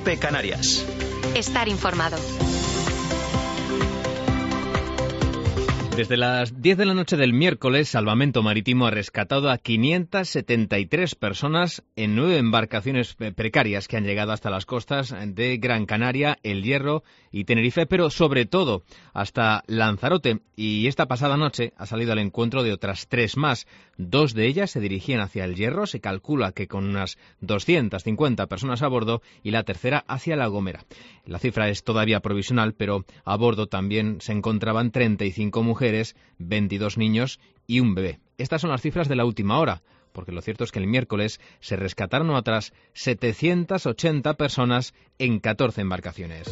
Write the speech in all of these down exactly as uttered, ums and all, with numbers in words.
COPE Canarias. Estar informado. Desde las diez de la noche del miércoles, Salvamento Marítimo ha rescatado a quinientas setenta y tres personas en nueve embarcaciones precarias que han llegado hasta las costas de Gran Canaria, El Hierro y Tenerife, pero sobre todo hasta Lanzarote. Y esta pasada noche ha salido al encuentro de otras tres más. Dos de ellas se dirigían hacia El Hierro, se calcula que con unas doscientas cincuenta personas a bordo, y la tercera hacia La Gomera. La cifra es todavía provisional, pero a bordo también se encontraban treinta y cinco mujeres, veintidós niños y un bebé. Estas son las cifras de la última hora, porque lo cierto es que el miércoles se rescataron otras setecientas ochenta personas en catorce embarcaciones.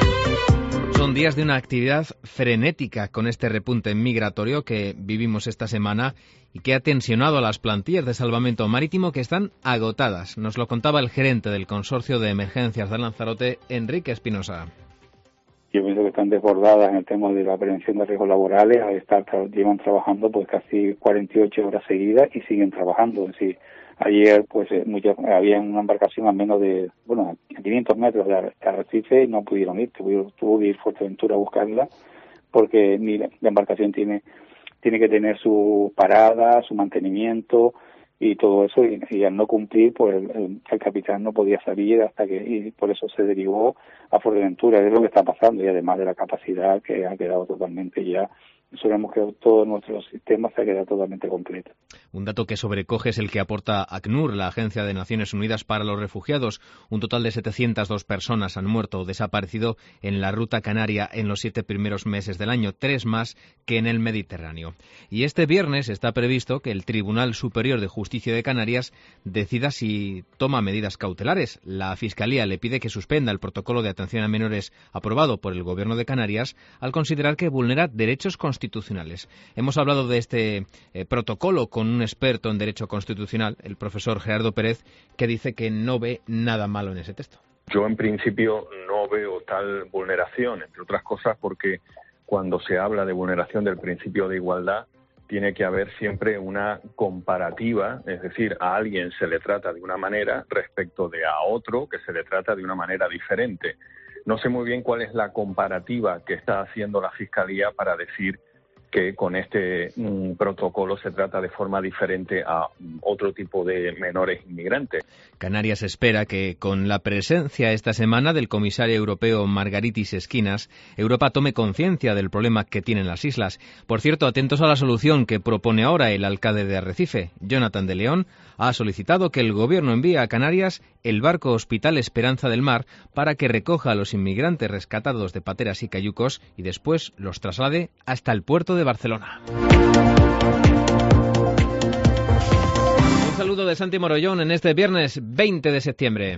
Son días de una actividad frenética con este repunte migratorio que vivimos esta semana y que ha tensionado a las plantillas de salvamento marítimo, que están agotadas. Nos lo contaba el gerente del Consorcio de Emergencias de Lanzarote, Enrique Espinosa. Yo pienso que están desbordadas en el tema de la prevención de riesgos laborales. Al estar, llevan trabajando pues casi cuarenta y ocho horas seguidas y siguen trabajando. Es decir, ayer pues muchas, había una embarcación a menos de, bueno, a quinientos metros de Arrecife y no pudieron ir. Tuvo, tuvo que ir Fuerteventura a buscarla porque mira, la embarcación tiene tiene que tener su parada, su mantenimiento y todo eso, y, y al no cumplir, pues el, el, el capitán no podía salir hasta que, y por eso se derivó a Fuerteventura. Es lo que está pasando, y además de la capacidad que ha quedado totalmente ya. Sabemos que todo nuestro sistema se ha quedado totalmente completo. Un dato que sobrecoge es el que aporta ACNUR, la Agencia de Naciones Unidas para los Refugiados. Un total de setecientas dos personas han muerto o desaparecido en la ruta canaria en los siete primeros meses del año, tres más que en el Mediterráneo. Y este viernes está previsto que el Tribunal Superior de Justicia de Canarias decida si toma medidas cautelares. La Fiscalía le pide que suspenda el protocolo de atención a menores aprobado por el Gobierno de Canarias al considerar que vulnera derechos constitucionales. constitucionales. Hemos hablado de este eh, protocolo con un experto en Derecho Constitucional, el profesor Gerardo Pérez, que dice que no ve nada malo en ese texto. Yo, en principio, no veo tal vulneración, entre otras cosas porque cuando se habla de vulneración del principio de igualdad, tiene que haber siempre una comparativa, es decir, a alguien se le trata de una manera respecto de a otro que se le trata de una manera diferente. No sé muy bien cuál es la comparativa que está haciendo la Fiscalía para decir que con este mm, protocolo se trata de forma diferente a mm, otro tipo de menores inmigrantes. Canarias espera que con la presencia esta semana del comisario europeo Margaritis Esquinas, Europa tome conciencia del problema que tienen las islas. Por cierto, atentos a la solución que propone ahora el alcalde de Arrecife, Jonathan de León, ha solicitado que el gobierno envíe a Canarias el barco Hospital Esperanza del Mar para que recoja a los inmigrantes rescatados de pateras y cayucos y después los traslade hasta el puerto de Barcelona. Un saludo de Santi Morollón en este viernes veinte de septiembre.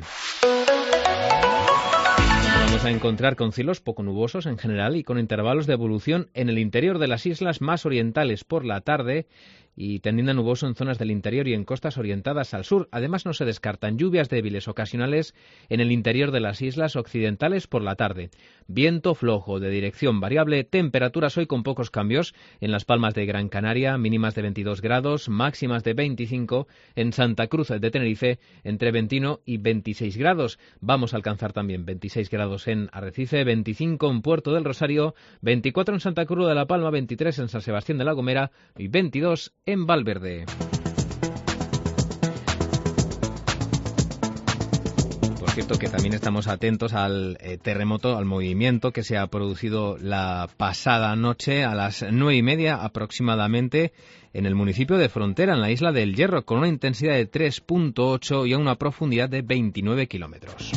Vamos a encontrar con cielos poco nubosos en general y con intervalos de evolución en el interior de las islas más orientales por la tarde y tendiendo a nuboso en zonas del interior y en costas orientadas al sur. Además, no se descartan lluvias débiles ocasionales en el interior de las islas occidentales por la tarde. Viento flojo de dirección variable, temperaturas hoy con pocos cambios en las Palmas de Gran Canaria, mínimas de veintidós grados, máximas de veinticinco, en Santa Cruz de Tenerife entre veintiuno y veintiséis grados. Vamos a alcanzar también veintiséis grados en Arrecife, veinticinco en Puerto del Rosario, veinticuatro en Santa Cruz de la Palma, veintitrés en San Sebastián de la Gomera y veintidós en Valverde. Por cierto, que también estamos atentos al eh, terremoto, al movimiento que se ha producido la pasada noche a las nueve y media aproximadamente en el municipio de Frontera, en la isla del Hierro, con una intensidad de tres punto ocho y a una profundidad de veintinueve kilómetros.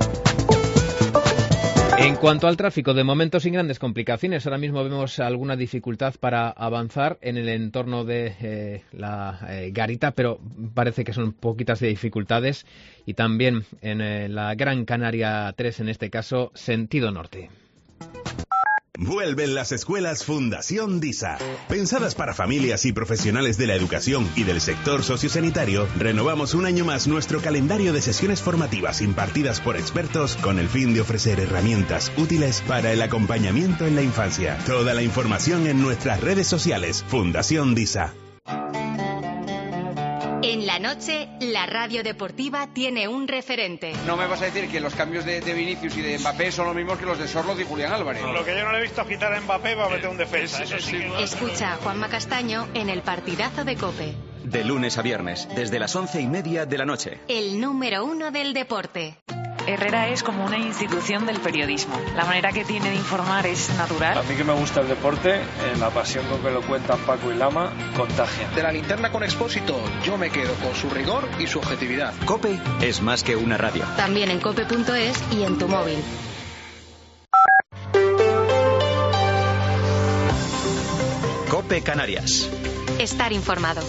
En cuanto al tráfico, de momento sin grandes complicaciones. Ahora mismo vemos alguna dificultad para avanzar en el entorno de eh, la eh, garita, pero parece que son poquitas de dificultades. Y también en eh, la Gran Canaria tres, en este caso, sentido norte. Vuelven las escuelas Fundación DISA. Pensadas para familias y profesionales de la educación y del sector sociosanitario, renovamos un año más nuestro calendario de sesiones formativas impartidas por expertos con el fin de ofrecer herramientas útiles para el acompañamiento en la infancia. Toda la información en nuestras redes sociales. Fundación DISA. En la noche, la radio deportiva tiene un referente. No me vas a decir que los cambios de, de Vinicius y de Mbappé son los mismos que los de Sorloth y Julián Álvarez. Lo que yo no le he visto quitar a Mbappé va a meter un defensa. Eso sí. Escucha a Juanma Castaño en el partidazo de COPE. De lunes a viernes, desde las once y media de la noche. El número uno del deporte. Herrera es como una institución del periodismo. La manera que tiene de informar es natural. A mí que me gusta el deporte, eh, la pasión con que lo cuentan Paco y Lama, contagia. De la linterna con Expósito, yo me quedo con su rigor y su objetividad. COPE es más que una radio. También en cope punto es y en tu móvil. COPE Canarias. Estar informado.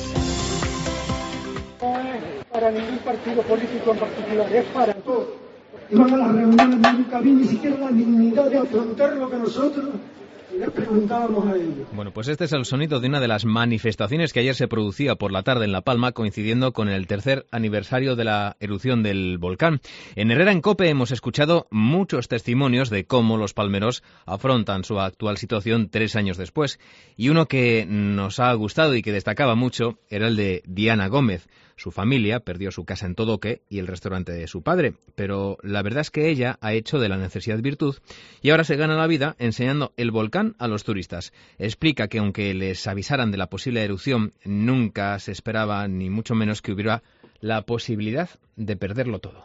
No es para ningún partido político en particular, es para todos. Iban a las reuniones, nunca vi ni siquiera la dignidad de afrontar lo que nosotros les preguntábamos a ellos. Bueno, pues este es el sonido de una de las manifestaciones que ayer se producía por la tarde en La Palma, coincidiendo con el tercer aniversario de la erupción del volcán. En Herrera en COPE hemos escuchado muchos testimonios de cómo los palmeros afrontan su actual situación tres años después. Y uno que nos ha gustado y que destacaba mucho era el de Diana Gómez. Su familia perdió su casa en Todoque y el restaurante de su padre, pero la verdad es que ella ha hecho de la necesidad virtud y ahora se gana la vida enseñando el volcán a los turistas. Explica que aunque les avisaran de la posible erupción, nunca se esperaba ni mucho menos que hubiera la posibilidad de perderlo todo.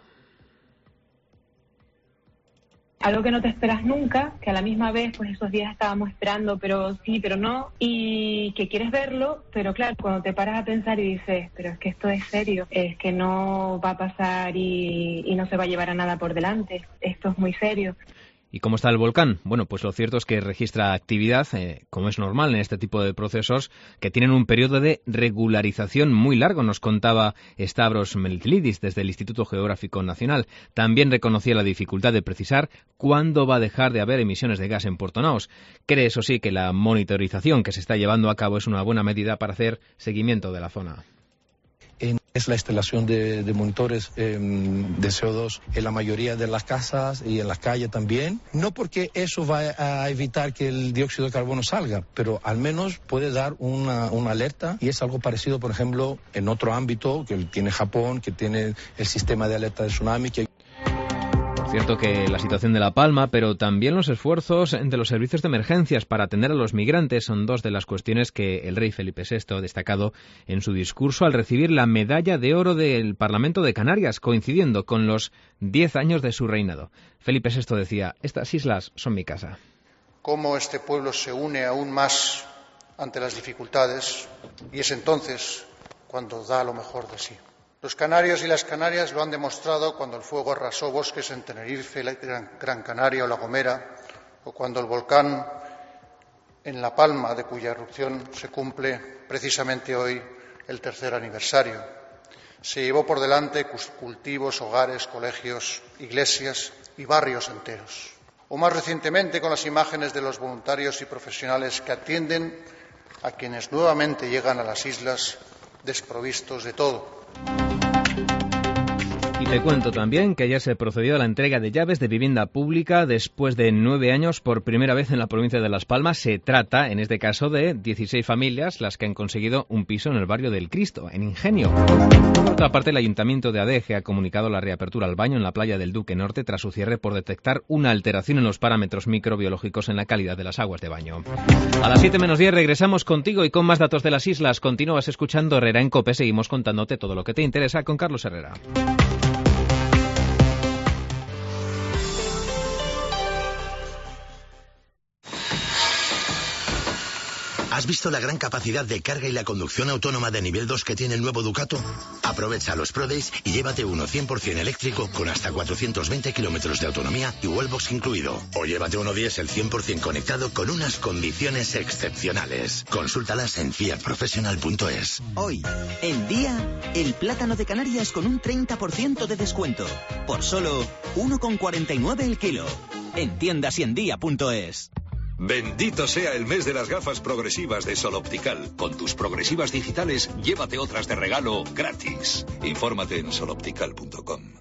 Algo que no te esperas nunca, que a la misma vez pues esos días estábamos esperando, pero sí, pero no, y que quieres verlo, pero claro, cuando te paras a pensar y dices, pero es que esto es serio, es que no va a pasar y, y no se va a llevar a nada por delante, esto es muy serio. ¿Y cómo está el volcán? Bueno, pues lo cierto es que registra actividad, eh, como es normal en este tipo de procesos, que tienen un periodo de regularización muy largo, nos contaba Stavros Meltlidis desde el Instituto Geográfico Nacional. También reconocía la dificultad de precisar cuándo va a dejar de haber emisiones de gas en Puerto Naos. Cree, eso sí, que la monitorización que se está llevando a cabo es una buena medida para hacer seguimiento de la zona. Es la instalación de, de monitores eh, de C O dos en la mayoría de las casas y en las calles también. No porque eso va a evitar que el dióxido de carbono salga, pero al menos puede dar una, una alerta, y es algo parecido, por ejemplo, en otro ámbito que tiene Japón, que tiene el sistema de alerta de tsunami. Que... Cierto que la situación de La Palma, pero también los esfuerzos de los servicios de emergencias para atender a los migrantes son dos de las cuestiones que el rey Felipe sexto ha destacado en su discurso al recibir la medalla de oro del Parlamento de Canarias, coincidiendo con los diez años de su reinado. Felipe sexto decía, estas islas son mi casa. Cómo este pueblo se une aún más ante las dificultades, y es entonces cuando da lo mejor de sí. Los canarios y las canarias lo han demostrado cuando el fuego arrasó bosques en Tenerife, Gran Canaria o La Gomera, o cuando el volcán en La Palma, de cuya erupción se cumple precisamente hoy el tercer aniversario. Se llevó por delante cultivos, hogares, colegios, iglesias y barrios enteros. O más recientemente con las imágenes de los voluntarios y profesionales que atienden a quienes nuevamente llegan a las islas desprovistos de todo. Y te cuento también que ayer se procedió a la entrega de llaves de vivienda pública después de nueve años por primera vez en la provincia de Las Palmas. Se trata, en este caso, de dieciséis familias las que han conseguido un piso en el barrio del Cristo, en Ingenio. Por otra parte, el Ayuntamiento de Adeje ha comunicado la reapertura al baño en la playa del Duque Norte tras su cierre por detectar una alteración en los parámetros microbiológicos en la calidad de las aguas de baño. A las siete menos diez regresamos contigo y con más datos de las islas. Continúas escuchando Herrera en COPE. Seguimos contándote todo lo que te interesa con Carlos Herrera. ¿Has visto la gran capacidad de carga y la conducción autónoma de nivel dos que tiene el nuevo Ducato? Aprovecha los Pro Days y llévate uno cien por ciento eléctrico con hasta cuatrocientos veinte kilómetros de autonomía y wallbox incluido. O llévate uno diésel cien por ciento conectado con unas condiciones excepcionales. Consúltalas en fiat professional punto es. Hoy, en Día, el plátano de Canarias con un treinta por ciento de descuento. Por solo uno con cuarenta y nueve el kilo. En tiendas y en día punto es. Bendito sea el mes de las gafas progresivas de Sol Optical. Con tus progresivas digitales, llévate otras de regalo gratis. Infórmate en sol optical punto com.